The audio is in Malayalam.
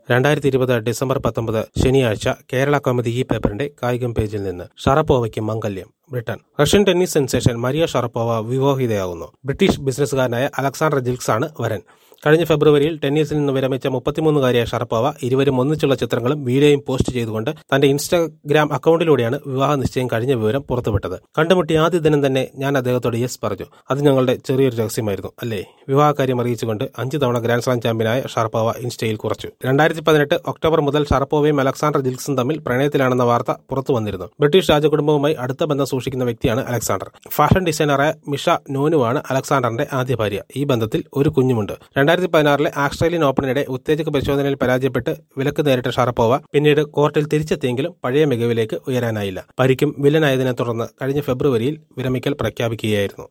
2020 ഡിസംബർ 19 ശനിയാഴ്ച കേരള കൗമുദി ഈ പേപ്പറിന്റെ കായികം പേജിൽ നിന്ന്. ഷറപ്പോവയ്ക്ക് മംഗല്യം. Britain. Russian tennis sensation Maria Sharapova വിവാഹിതയാകുന്നു. ബ്രിട്ടീഷ് ബിസിനസ്സുകാരനായ അലക്സാണ്ടർ ജിൽക്സ് ആണ് വരൻ. കഴിഞ്ഞ ഫെബ്രുവരിയിൽ ടെന്നീസിൽ നിന്ന് വിരമിച്ച 33-കാരിയായ ഷറപ്പോവ ഇരുവരും ഒന്നിച്ചുള്ള ചിത്രങ്ങളും വീഡിയോയും പോസ്റ്റ് ചെയ്തുകൊണ്ട് തന്റെ ഇൻസ്റ്റാഗ്രാം അക്കൗണ്ടിലൂടെയാണ് വിവാഹ നിശ്ചയം കഴിഞ്ഞ വിവരം പുറത്തുവിട്ടത്. കണ്ടുമുട്ടിയ ആദ്യ ദിനം തന്നെ ഞാൻ അദ്ദേഹത്തോട് യെസ് പറഞ്ഞു. അത് ഞങ്ങളുടെ ചെറിയൊരു രഹസ്യമായിരുന്നു അല്ലേ? വിവാഹകാര്യം അറിയിച്ചുകൊണ്ട് 5 തവണ ഗ്രാൻഡ് സ്ലാം ചാമ്പ്യനായ ഷറപ്പോവ ഇൻസ്റ്റയിൽ കുറിച്ചു. 2018 ഒക്ടോബർ മുതൽ ഷറപ്പോവയും അലക്സാണ്ടർ ജിൽക്സും തമ്മിൽ പ്രണയത്തിലാണെന്ന വാർത്ത പുറത്തു വന്നിരുന്നു. ബ്രിട്ടീഷ് രാജകുടുംബവുമായി അടുത്ത ബന്ധം സൂക്ഷിക്കുന്ന വ്യക്തിയാണ് അലക്സാണ്ടർ. ഫാഷൻ ഡിസൈനറായ മിഷ നോനുവാണ് അലക്സാണ്ടറിന്റെ ആദ്യ ഭാര്യ. ഈ ബന്ധത്തിൽ ഒരു കുഞ്ഞുമുണ്ട്. 2016 ഓസ്ട്രേലിയൻ ഓപ്പണിനിടെ ഉത്തേജക പരിശോധനയിൽ പരാജയപ്പെട്ട് വിലക്ക് നേരിട്ട ഷറപ്പോവ പിന്നീട് കോർട്ടിൽ തിരിച്ചെത്തിയെങ്കിലും പഴയ മികവിലേക്ക് ഉയരാനായില്ല. പരിക്കും വില്ലനായതിനെ തുടർന്ന് കഴിഞ്ഞ ഫെബ്രുവരിയിൽ വിരമിക്കൽ പ്രഖ്യാപിക്കുകയായിരുന്നു.